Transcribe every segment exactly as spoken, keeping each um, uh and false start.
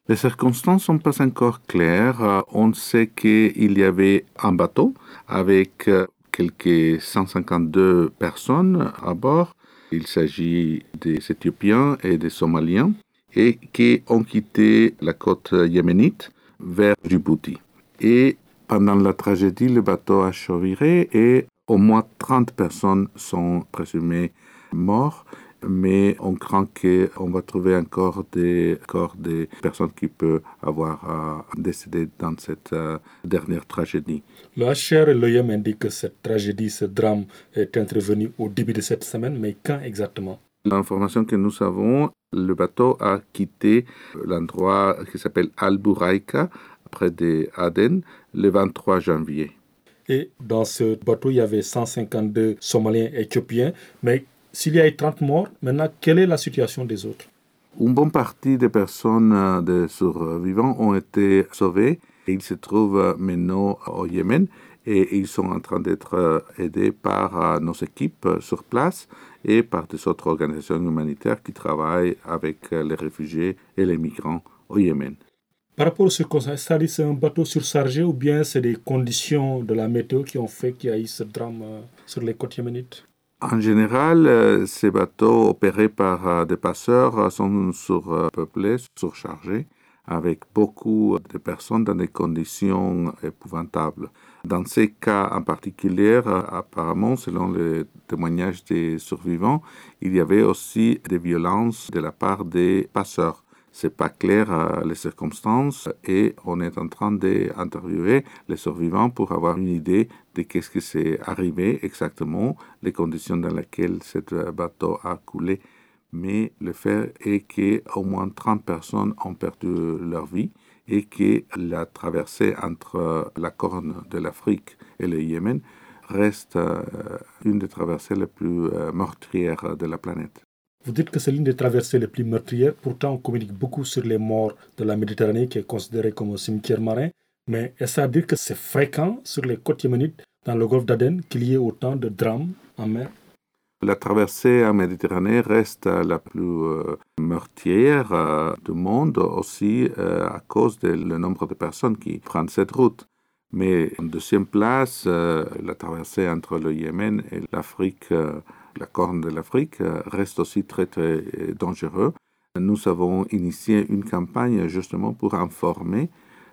Les circonstances ne sont pas encore claires. On sait qu'il y avait un bateau avec quelques cent cinquante-deux personnes à bord. Il s'agit des Éthiopiens et des Somaliens et qui ont quitté la côte yéménite vers Djibouti. Et pendant la tragédie, le bateau a chaviré et au moins trente personnes sont présumées mortes. Mais on craint qu'on va trouver encore des corps des personnes qui peuvent avoir euh, décédé dans cette euh, dernière tragédie. Le H C R et l'O I M indiquent que cette tragédie, ce drame est intervenu au début de cette semaine, mais quand exactement? L'information que nous avons, le bateau a quitté l'endroit qui s'appelle Al-Bouraïka, près d'Aden, le vingt-trois janvier. Et dans ce bateau, il y avait cent cinquante-deux Somaliens et Éthiopiens, mais s'il y a eu trente morts, maintenant, quelle est la situation des autres? Une bonne partie des personnes, des survivants, ont été sauvées. Ils se trouvent maintenant au Yémen et ils sont en train d'être aidés par nos équipes sur place et par des autres organisations humanitaires qui travaillent avec les réfugiés et les migrants au Yémen. Par rapport aux circonstances, c'est-à-dire c'est un bateau surchargé ou bien c'est des conditions de la météo qui ont fait qu'il y a eu ce drame sur les côtes yéménites? En général, euh, ces bateaux opérés par euh, des passeurs euh, sont surpeuplés, surchargés, avec beaucoup de personnes dans des conditions épouvantables. Dans ces cas en particulier, euh, apparemment, selon les témoignages des survivants, il y avait aussi des violences de la part des passeurs. C'est pas clair euh, les circonstances et on est en train d'interviewer les survivants pour avoir une idée de qu'est-ce qui s'est arrivé exactement, les conditions dans lesquelles ce bateau a coulé. Mais le fait est qu'au moins trente personnes ont perdu leur vie et que la traversée entre la Corne de l'Afrique et le Yémen reste euh, une des traversées les plus euh, meurtrières de la planète. Vous dites que c'est l'une des traversées les plus meurtrières. Pourtant, on communique beaucoup sur les morts de la Méditerranée, qui est considérée comme un cimetière marin. Mais est-ce à dire que c'est fréquent sur les côtes yéménites, dans le golfe d'Aden, qu'il y ait autant de drames en mer? La traversée en Méditerranée reste la plus euh, meurtrière euh, du monde, aussi euh, à cause du nombre de personnes qui prennent cette route. Mais en deuxième place, euh, la traversée entre le Yémen et l'Afrique, euh, la Corne de l'Afrique, euh, reste aussi très très dangereux. Nous avons initié une campagne justement pour informer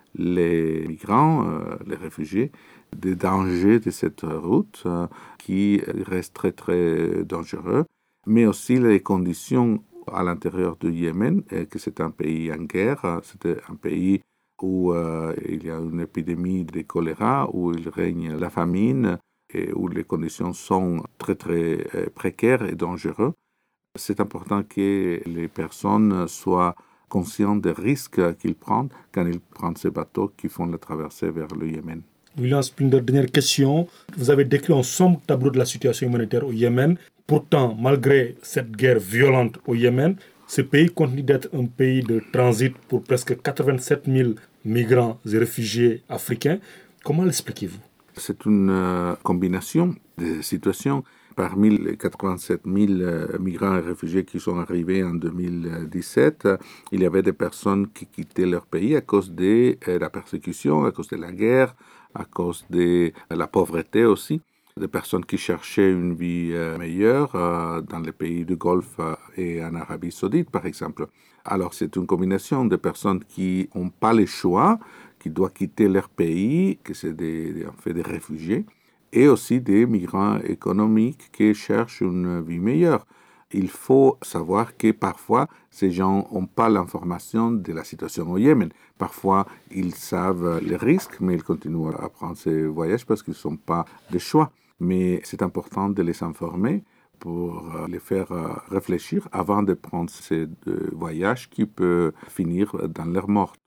les migrants, euh, les réfugiés, des dangers de cette route euh, qui reste très très dangereux, mais aussi les conditions à l'intérieur du Yémen, et que c'est un pays en guerre, c'est un pays où euh, il y a une épidémie de choléra, où il règne la famine et où les conditions sont très très euh, précaires et dangereuses. C'est important que les personnes soient conscientes des risques qu'ils prennent quand ils prennent ces bateaux qui font la traversée vers le Yémen. William Splinder, dernière question. Vous avez décrit un sombre tableau de la situation humanitaire au Yémen. Pourtant, malgré cette guerre violente au Yémen, ce pays continue d'être un pays de transit pour presque quatre-vingt-sept mille migrants et réfugiés africains. Comment l'expliquez-vous? C'est une euh, combinaison de situations. Parmi les quatre-vingt-sept mille euh, migrants et réfugiés qui sont arrivés en deux mille dix-sept, euh, il y avait des personnes qui quittaient leur pays à cause de euh, la persécution, à cause de la guerre, à cause de la pauvreté aussi. Des personnes qui cherchaient une vie euh, meilleure euh, dans les pays du Golfe euh, et en Arabie Saoudite, par exemple. Alors, c'est une combinaison de personnes qui n'ont pas le choix, qui doivent quitter leur pays, que c'est des, en fait des réfugiés, et aussi des migrants économiques qui cherchent une vie meilleure. Il faut savoir que parfois, ces gens n'ont pas l'information de la situation au Yémen. Parfois, ils savent les risques, mais ils continuent à prendre ces voyages parce qu'ils ne sont pas de choix. Mais c'est important de les informer pour les faire réfléchir avant de prendre ces voyages qui peuvent finir dans leur mort.